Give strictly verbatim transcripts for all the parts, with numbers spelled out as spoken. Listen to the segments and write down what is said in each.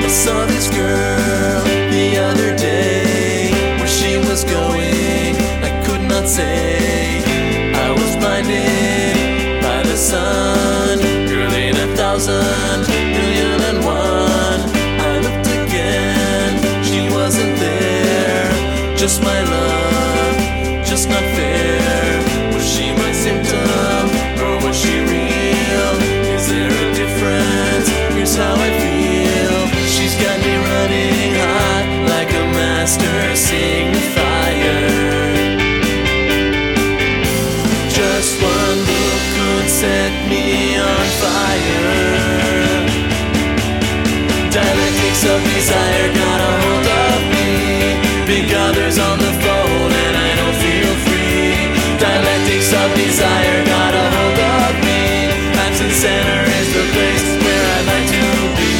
I saw this girl the other day. Where she was going, I could not say. I was blinded by the sun. Girl in a thousand, million and one. I looked again, she wasn't there. Just my love, just not fair. Was she my symptom, or was she real? Is there a difference? Here's how I feel. She's got me running hot like a master signifier. Just one look could set me on fire. Dialectics of desire got a hold of me. Big others on the phone and I don't feel free. Dialectics of desire got a hold of me. Absent center is the place where I'd like to be.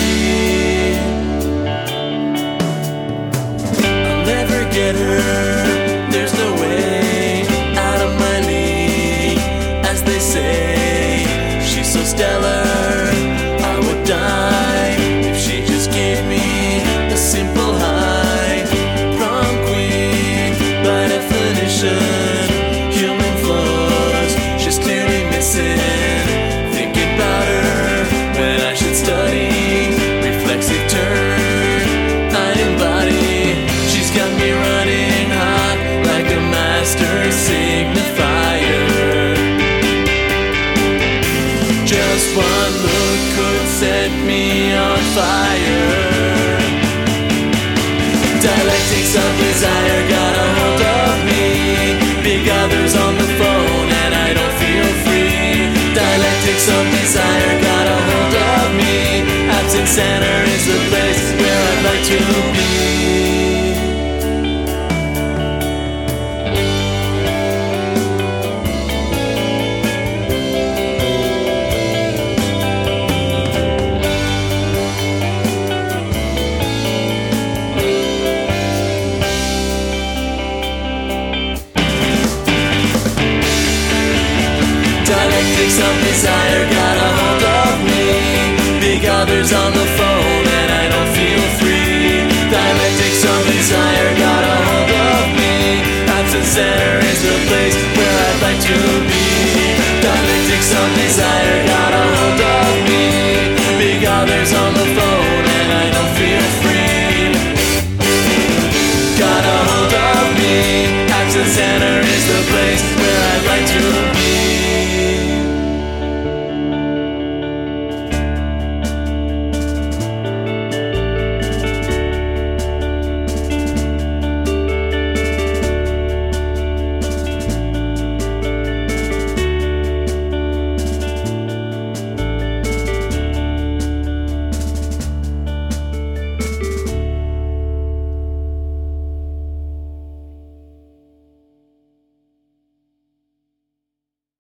I'll never get her, there's no way. Out of my league, as they say. She's so stellar, I would die if she just gave me a simple high. Prom queen, by definition, human flaws she's clearly missing. Thinking about her when I should study reflexive turn, I embody. She's got me running hot like a master signifier. Just one look could set me on fire. Dialectics of desire got a hold of me. Big others on the phone and I don't feel free. Dialectics of desire got a hold of me. Absent center is the place where I'd like to be. Dialectics of desire